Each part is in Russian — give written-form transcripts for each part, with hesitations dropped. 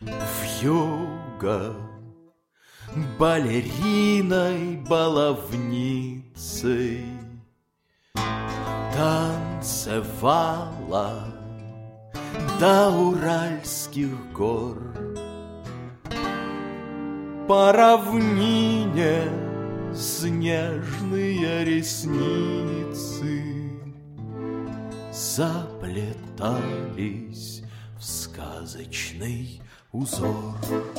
Вьюга балериной-баловницей танцевала до Уральских гор. По равнине снежные ресницы заплетались в сказочный узор.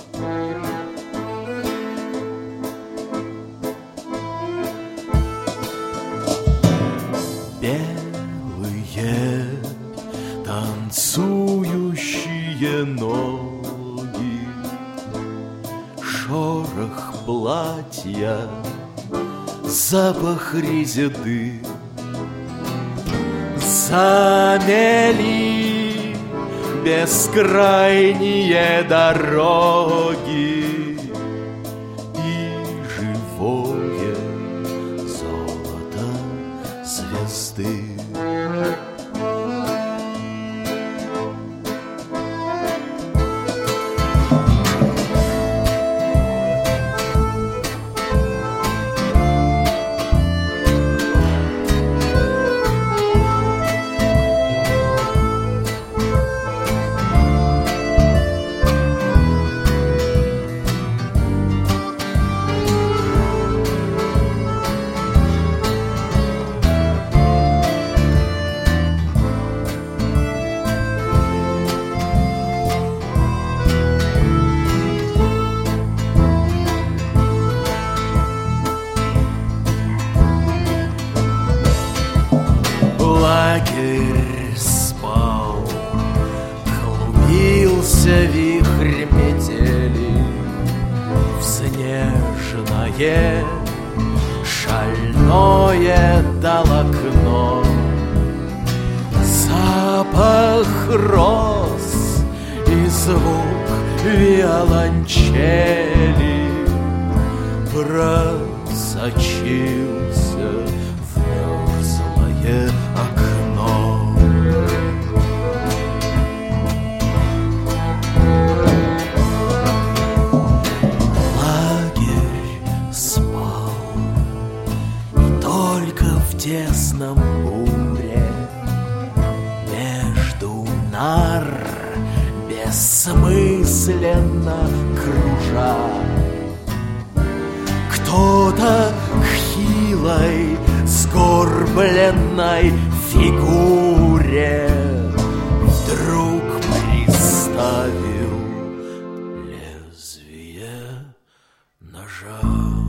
Белые танцующие ноги, шорох платья, запах резиды, замели бескрайние дороги и живое золото звезды. Лагерь спал, клубился вихрь метели в снежное шальное волокно. Запах роз и звук виолончели просочился в мерзлое окно. Лагерь спал, и только в тесном буре между нар бессмысленно кружа кто-то к хилой сгорбленной фигуре вдруг приставил лезвие ножа.